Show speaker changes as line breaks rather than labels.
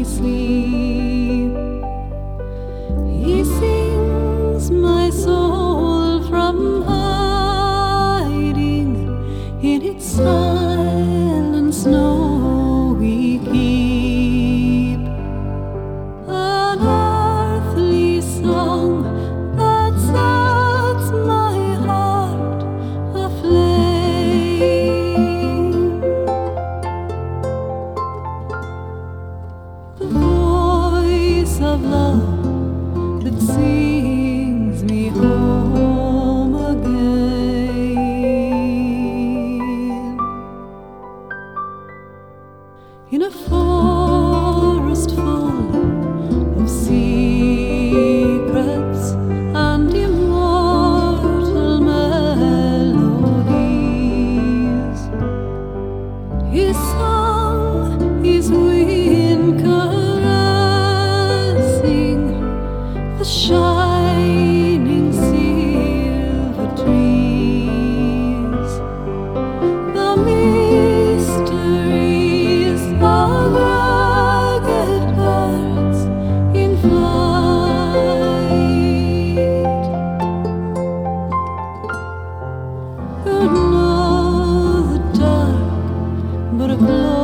sleep. He sings my soul from hiding in its silent snowy keep. An earthly song that sets my heart aflame. The voice of love that sings me home again. In a forest full of secrets and immortal melodies, his song is wind caressing the shining silver trees. The mysteries of rugged birds in flight, who know the dark but a glow